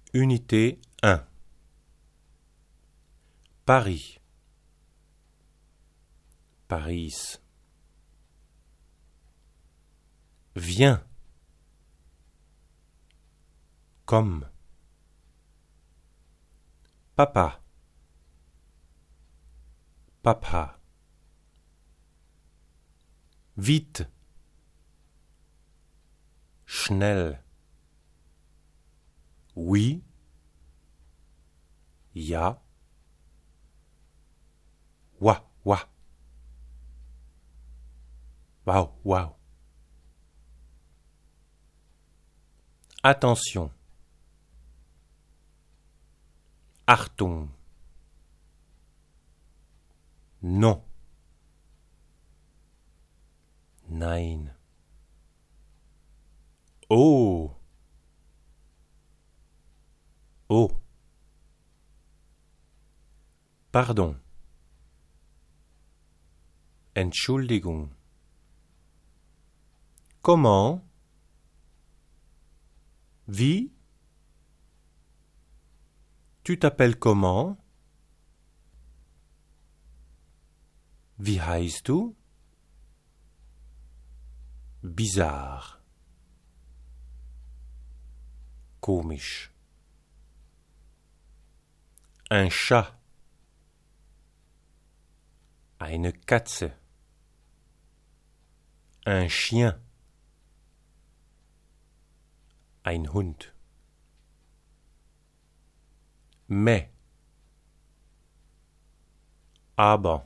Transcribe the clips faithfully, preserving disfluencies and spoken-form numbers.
Unité un. Paris. Paris. Viens. Comme. Papa. Papa. Vite. Schnell. Oui. Ja. Wa, wa. Wow, wow. Attention. Achtung. Non. Nein. Oh. Oh. Pardon. Entschuldigung. Comment? Wie? Tu t'appelles comment? Wie heißt du? Bizarre. Komisch. Un chat. Eine Katze. Un chien. Ein Hund. Mais. Aber.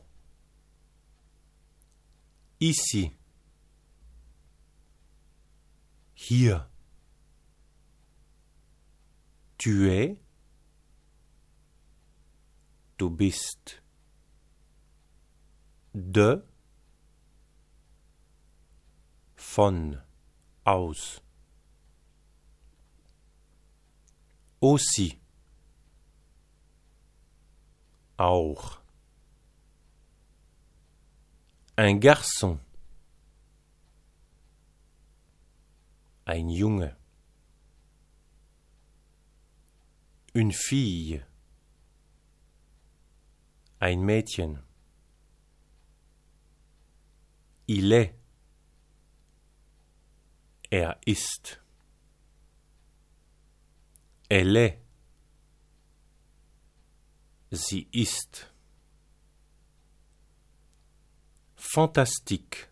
Ici. Hier. Tu es. Du bist. De. Von. Aus. Aussi. Auch. Un garçon. Ein Junge. Une fille. Ein Mädchen. Il est. Er ist. Elle est. Sie ist. Fantastique.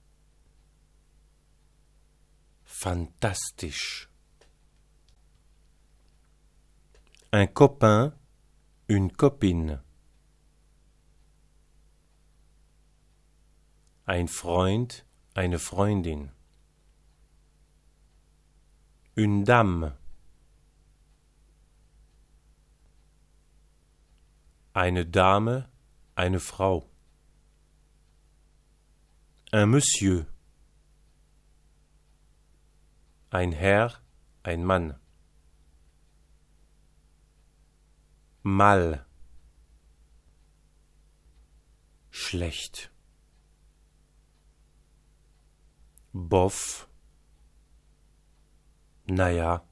Fantastisch. Un copain, une copine. Ein Freund, eine Freundin. Une dame. Eine Dame, eine Frau. Un Monsieur. Ein Herr, ein Mann. Mal. Schlecht. Bof. Naja.